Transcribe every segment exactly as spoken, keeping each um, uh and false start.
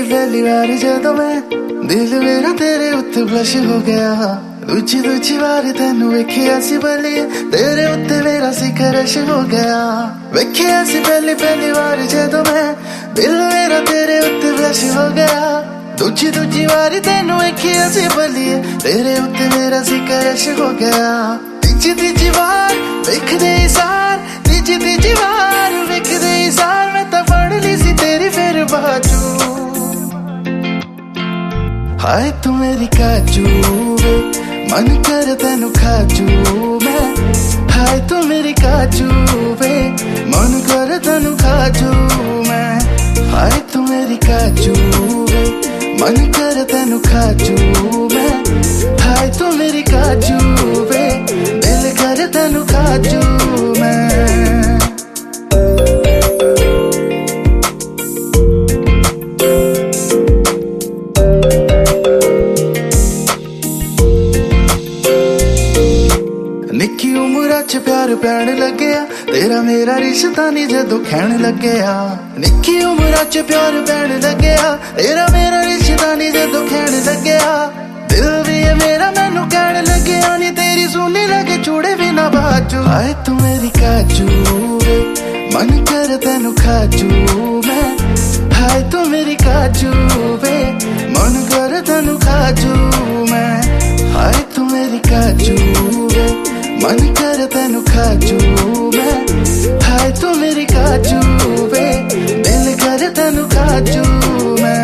पहली पहली बार जदों मैं दिल मेरा तेरे उत्ते ब्लश हो गया। दूजी दूजी बार तेनू वेखिया सी बलिए तेरे उत्ते मेरा सी क्रश हो गया। वेखिया सी पहली पहली बार जदों मैं दिल मेरा तेरे उत्ते ब्लश हो गया। दूजी दूजी बार तेनू वेखिया सी बलिए तेरे उत्ते मेरा सी क्रश हो गया। तीजी तीजी बार वेखदे सार तीजी तीजी बार वेखदे सार मैं तां फड़ ली सी तेरी फिर बाजू। हाय तू मेरी काजू वे मन कर तेनू खाजू मैं। हाय तू मेरी काजू वे मन कर तेनू खाजू मैं। हाय तू मेरी काजू वे मन कर तेनू खाजू मैं। हाय तू मेरी काजू वे दिल कर तेनू खाजू मैं। निक्की उमरा च प्यार पैण लग्या तेरा मेरा रिश्ता नी जदों खैण लग्या। निक्की उमरा च प्यार पैण लग्या तेरा मेरा रिश्ता नी जदों खैण लग्या। दिल भी है मेरा मैनू कहण लग्या नी तेरी सुनी लगे चूड़े भी ना बाजू। हाय तू मेरी काजू वे मन कर तेनू खाजू मैं। हाय तू मेरी काजू वे मन कर तेनू खाजू मैं। हाय तू मेरी काजू वे मन कर तेनू खाजू मैं। हाय तू मेरी काजू वे दिल कर तेनू खाजू मैं।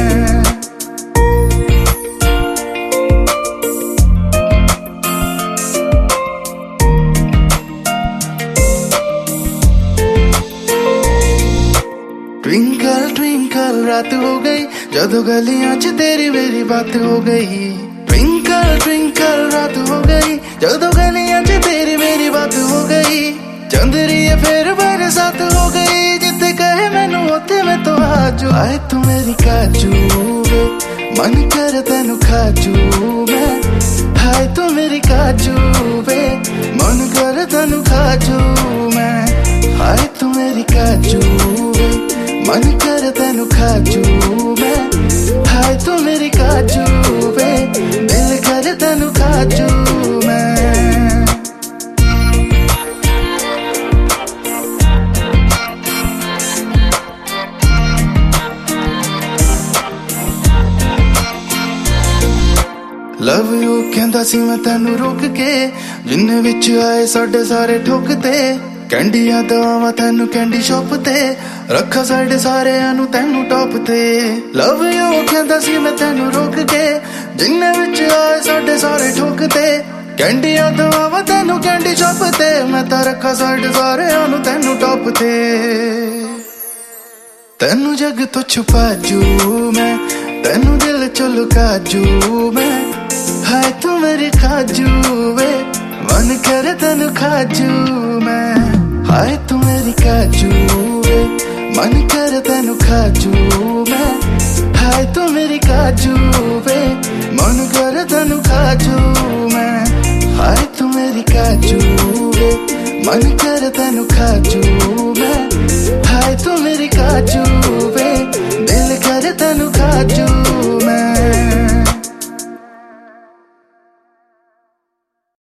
ट्विंकल ट्विंकल रात हो गई जदों गलियां च तेरी मेरी बात हो गई। ट्विंकल ट्विंकल रात हो गई जदों गलियां च तेरी मेरी बात हो गई। चंदरी फिर बरसात हो गई जिथे कहे मैनू उत्थे मैं तो आजू। हाय तू मेरी काजू वे मन कर तेनू खाजू मैं। हाय तू मेरी काजू वे मन कर तेनू खाजू मैं। हाय तू मेरी काजू वे मन कर तेनू खाजू मैं। हाय तू मेरी काजू वे दिल कर तेनू खाजू मैं। लव यू कहंदा सी मैं तेनू रोक के जिन्ने विच आए साडे सारे ठोकते। कैंडियां दवावां तेनू कैंडी शॉप ते रखा साडे सारे आनू तेनू टॉप ते। लव यू कहंदा सी मैं तेनू रोक के जिन्ने विच आए साडे सारे ठोकते। कैंडियां दवावां तेनू कैंडी शॉप ते मैं तां रखा साडे सारे आनू तेनू टॉप ते। तेनू जग तो छुपा जू मैं तेनू दिल चो लुका जू मैं। हाय तू मेरी खाजू वे मन कर तेनू खाजू मैं। हाय तू मेरी काजू वे मन कर तेनू खाजू मैं। हाय तू मेरी काजू वे मन कर तेनू खाजू मैं। हाय तू मेरी काजू वे मन कर तेनू खाजू